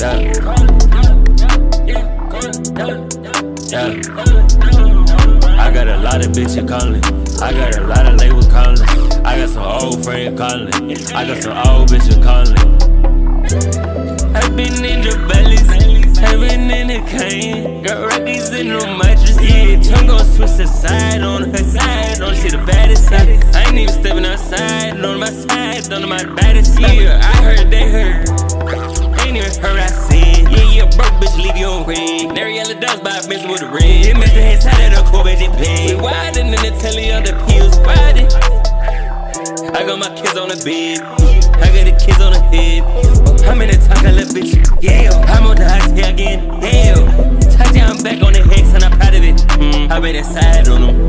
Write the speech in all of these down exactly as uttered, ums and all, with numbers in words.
Yeah. I got a lot of bitches calling. I got a lot of labels calling. I got some old friends calling. I got some old bitches calling. I've been in the valleys, I've been in the cane. Got records in the mattress, yeah. Tongue gon' switch the side on her side. On she the baddest side. I ain't even stepping outside. On my side, on my baddest side. Yeah, I heard they heard. Ain't even heard I said. Yeah, yeah, broke bitch, leave you on red. Nary yellow dogs by a bitch with a red. It missed the head side of the cool bitch, it paid. We widen in the telly on the pills, riding. I got my kids on the bed. I got the kids on the head. I'm in the talk, a little bitch. Yeah, I'm on the hot here again. Hell, touchdown back on the hex and I'm proud of it. Mm, I bet side on them.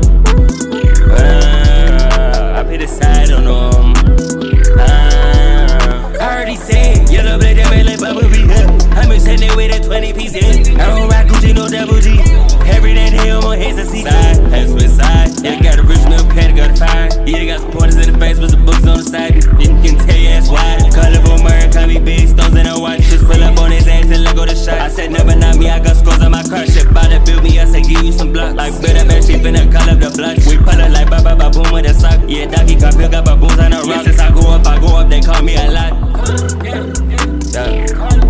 Uh, I bet side on them. Uh, I already said, yellow black, that man like Bubba B. I'm sending with a twenty piece. Yeah. I don't rock Gucci, no double G. Every day they on my heads, I see side, pass with side. Yeah, I got original pen, got a fire. Yeah, they got some pointers in the face with the books on the side. You can tell your ass why. Colorful murder, call me big stones in a watch. Just pull up on his ass and let go the shot. I said never not me, I got scores on my car. Shit bout to build me, I said give you some blocks. Like better man, she finna call up the block. We pull up like ba ba ba boom with a sock. Yeah, doggy got pill, got baboons on the rock. Since I go up, I go up, they call me a lot. Yeah.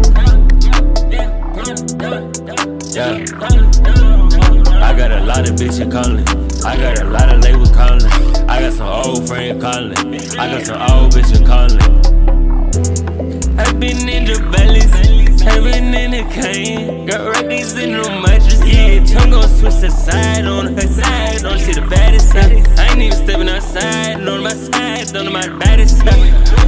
Yeah. I got a lot of bitches calling. I got a lot of labels calling. I got some old friends calling. I got some old bitches calling. I've been in the valleys, I've been in the cane. Got records in the mattress, yeah. Tongue gon' switch the side on her side. On she the baddest side. I ain't even stepping outside. On my side, on my baddest side.